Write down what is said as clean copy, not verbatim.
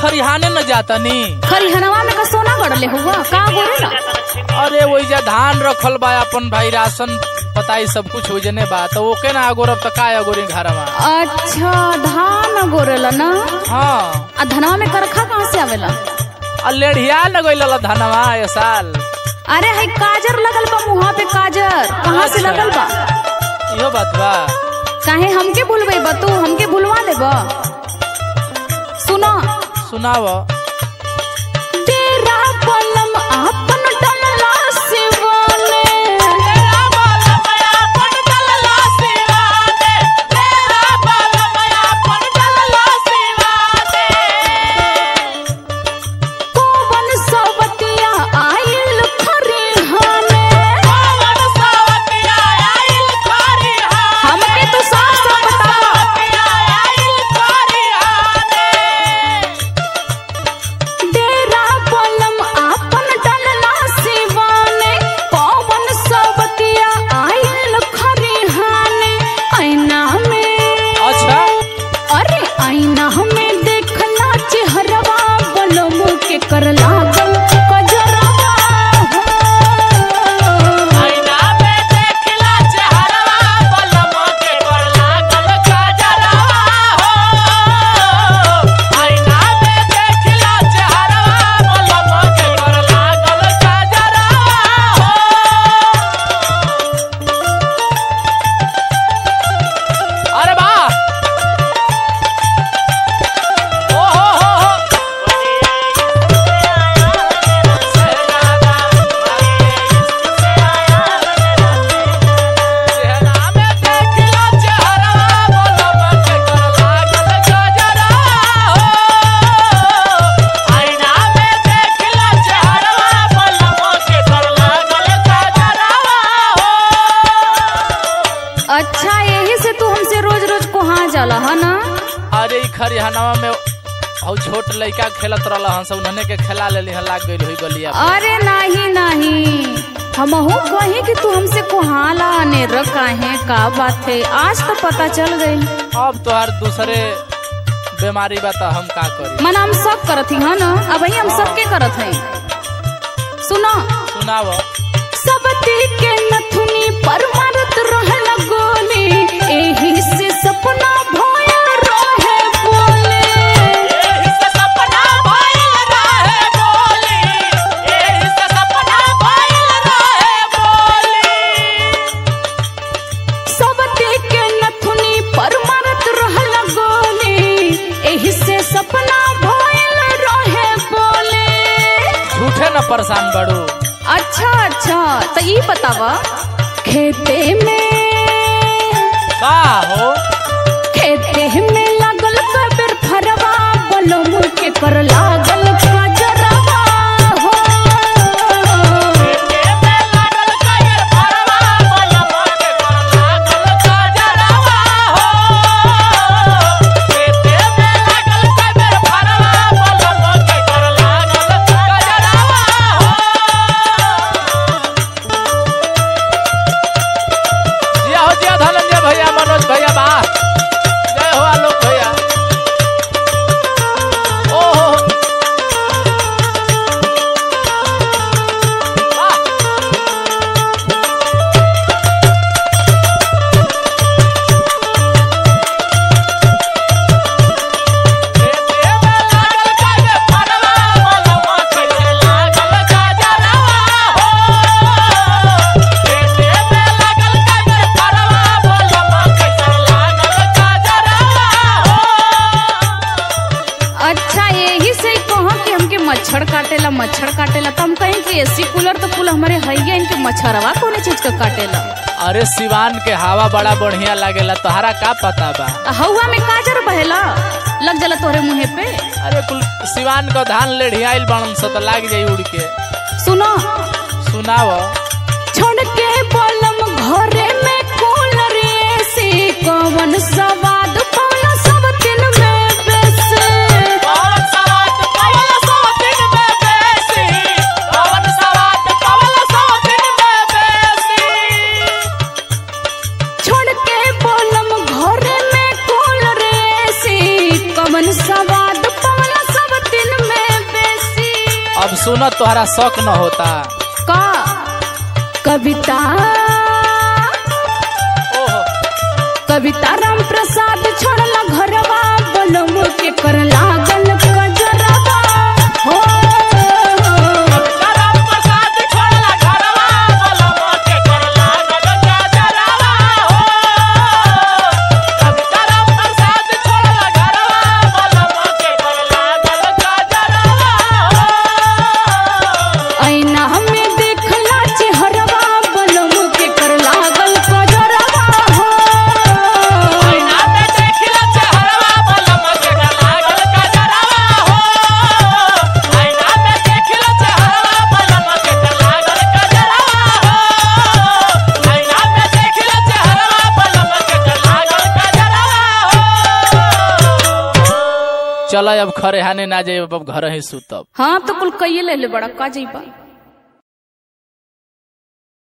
खरिहाने न जातनी। खरिहनवा में का सोना गड़ले हुआ का गोरेला? अरे वही जा धान रखल बा अपन भाई राशन पताई सब कुछ हो जने बा तो ओके ना अगोरब तो का अगोरी घरवा। अच्छा धान गोरेला ना। हाँ आ धनवा में करखा कहाँ से आवेला? लेढ़िया न गइल धनवा ये साल। अरे है काजर लगल बा मुहा पे काजर कहाँ से लगल बा? यो बात बा। काहे हमके भूलबे बा तू हमके भूलवा ले बा। सुनो सुनाव। तेरा बलम आपन डलला सिवाने तेरा बलम आपन डलला सिवाने तेरा बलम आपन डलला सिवाने कोवन सवतिया आइल खरिहाने कोवन सवतिया आइल खरिहाने हमके तो साफ साफ बता आइल खरिहाने डेरा बलम आपन डलला सिवाने कोवन सवतिया आइल खरिहाने आईना में। अच्छा अरे आईना में देखना चेहरवा बलम के कर लागल कजरवा हो। आईना में देखला चेहरवा बलम के कर लागल काजरवा हो। आईना में देखला चेहरवा बलम के कर लागल काजरवा हो। अरे वाह ओ हो अच्छा यही से तू हमसे रोज रोज कहाँ जाला है ना? अरे ई खरिहानवा में हौ छोट लइका खेलत रहल हंस उन्हने के खेला लेली हन लाग गइल होई गलिया। अरे नहीं नहीं हमहू कहीं कि तू हमसे कुहाला ने रखा है का बात है आज तो पता चल गई। अब तोहार दूसरे बीमारी बा त हम का करी। मन हम सब करत ही है ना अब हम सबके करत है। सुनो सुनाव। सबती के नथुनी पर मारत रहल गोली एही से सपना भइल रहे बोले एही से सपना भइल रहे बोली एही से सपना भइल रहे बोली। सबती के नथुनी पर मारत रहल गोली एही से सपना भइल रहे बोले। झूठे न परेशान बड़ू। अच्छा अच्छा तो ये बतावा खेते में का हो खेते में लगल कबर फरवा बलम के कर लागल कजरवा हो। खेते में लागल कयर फरवा बलम के कर लागल काजरवा हो। खेते में लागल कयर फरवा बलम के कर लागल काजरवा हो। जिया धनंजय भैया मनोज भैया बा जय हो आलोक भैया। ओहो वाह खेते में लागल कयर फरवा बलम के कर लागल काजरवा हो। खेते में लागल कयर फरवा बलम के कर लागल काजरवा हो। अच्छा यही से कहो कि हमके मच्छर काटेला तो हम कहें कि एसी कूलर तो कुल हमारे है इनके मच्छरवा कौन चीज का काटेला? अरे सिवान के हवा बड़ा बढ़िया लागेला तोहरा का पता बा। हवा में काजर बहेला लग जाला तोहरे मुँहे पे। अरे कुल सिवान का धान लेढ़ियाइल बनन से तो लाग जाई उड़ के। सुनो सुनाव। छोड़ के बलम घरे में कूलर एसी कवन सवाद पाला सब दिन में बेसे। पवन सवाद पवन सौ दिन में बेसी पवन सवाद पवन सौ दिन में बेसी। छोड़ के बलम घरे में कूलर एसी कवन सवाद पाला सब दिन सुनो तोहरा शौक न होता का कविता कविता राम प्रसाद छोड़ला घरवा बलम के कर लागल कजरवा हो राम प्रसाद छोड़ला घरवा बलम के कर लागल गजरवा हो कविता राम प्रसाद छोड़ला घरवा बलम के कर लागल गजरवा हो ऐना हमें देखला चेहरवा बलम के कर लागल कजरवा हो ऐना में देखला चेहरवा बलम के कर लागल गजरवा हो ऐना में देखला चेहरवा बलम के कर लागल गजरवा हो ऐना में देखला चेहरवा बलम के कर लागल गजरवा हो चलो अब खरे हाने ना जाए अब घर ही सुतब हाँ तो कुल कइये ले ले बड़ा का जइबा